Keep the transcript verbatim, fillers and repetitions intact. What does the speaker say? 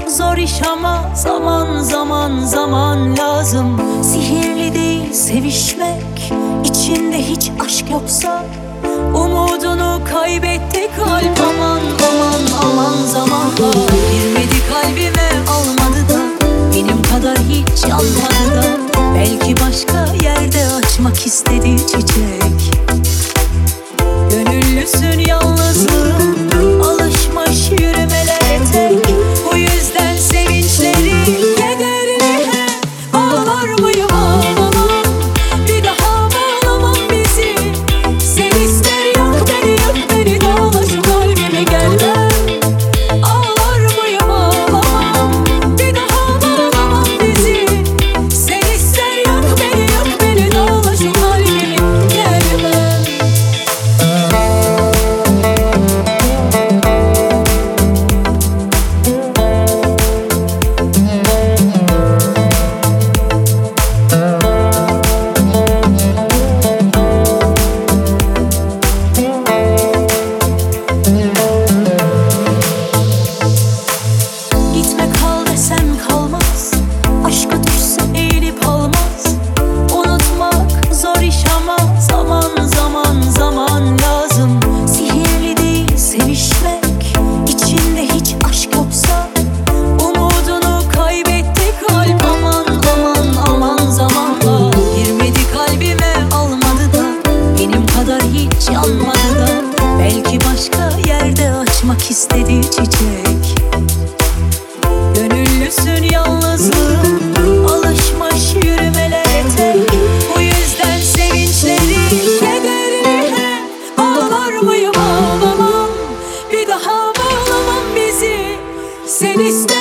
zor iş ama zaman zaman zaman lazım. Sihirli değil sevişmek, içinde hiç aşk yoksa umudunu kaybetti kalp. Aman aman aman zamanla girmedi kalbime, almadı da benim kadar hiç yanmadı da. Belki başka yerde açmak istedi çiçek. Gönüllüsün yalnızlığın, alışmış yürümelere tek. Bu yüzden sevinçleri kederine ağlar mıyım ağlamam. Bir daha bağlamam bizi. Sen ister yak beni, yak beni, dağla şu kalbime gelmem. Ağlar mıyım ağlamam. Bir daha bağlamam bizi. Sen ister yak beni, yak beni, dağla şu kalbime gelmem. Gitme kal desem kalmaz, aşka düşsem eğilip almaz. Unutmak zor iş ama zaman zaman zaman lazım. Sihirli değil sevişmek, içinde hiç aşk yoksa umudunu kaybetti kalp. Aman aman aman zamanla girmedi kalbime, almadı da benim kadar hiç yanmadı da. Belki başka yerde açmak istedi çiçek. Gönüllüsün yalnızlığın, alışmış yürümelere tek. Bu yüzden sevinçleri kederine ağlar mıyım ağlamam. Bir daha bağlamam bizi. Sen ister